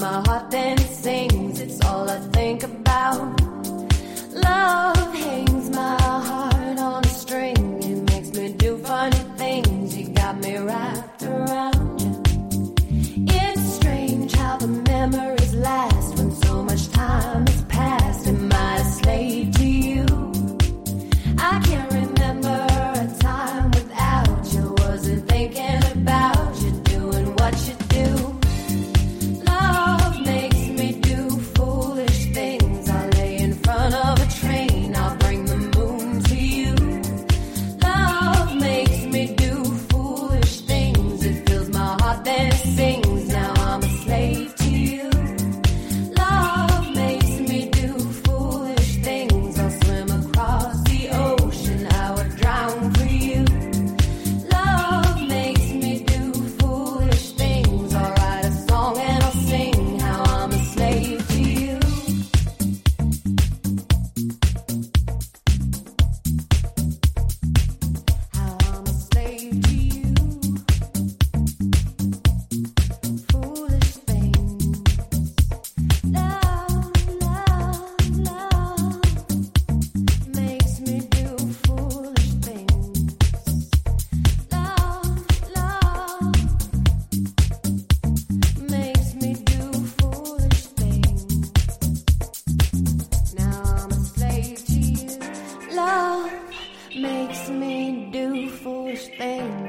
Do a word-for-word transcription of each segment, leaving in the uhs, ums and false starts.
my heart then sings. It's all I think about. Love hangs my heart on a string. It makes me do funny things. You got me wrapped around you. It's strange how the memories last when so much time has passed. Am I a slave to you? I can't remember a time without you. Wasn't thinking about you doing what you do. Love makes me do foolish things. I lay in front of a train. I'll bring the moon to you. Love makes me do foolish things. It fills my heart then sings. Now I'm a slave to you. Love makes me do foolish things. I'll swim across the ocean. I would drown for you. Love makes me do foolish things. I'll write a song and I'll sing how I'm a slave to you. How I'm a slave to you. Foolish things. Love, love, love makes me do foolish things. Love, love makes me do foolish things. Now I'm a slave to you. Love makes me do foolish things.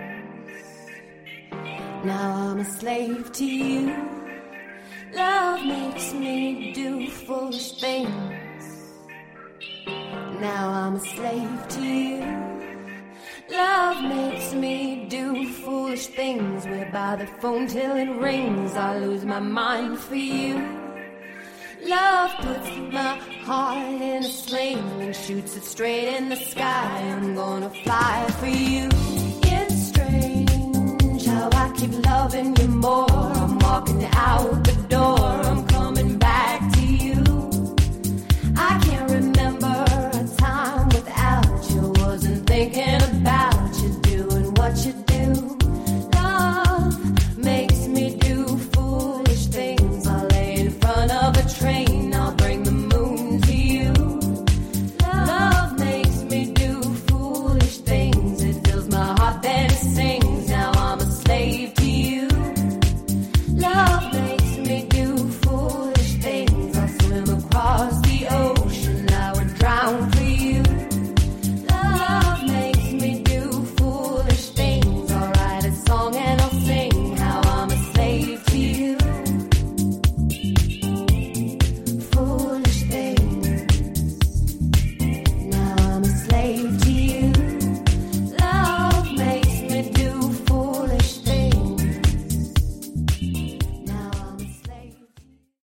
Now I'm a slave to you. Love makes me do foolish things. Now I'm a slave to you. Love makes me do foolish things. We're by the phone till it rings. I lose my mind for you. Love puts my heart in a sling and shoots it straight in the sky. I'm gonna fly for you.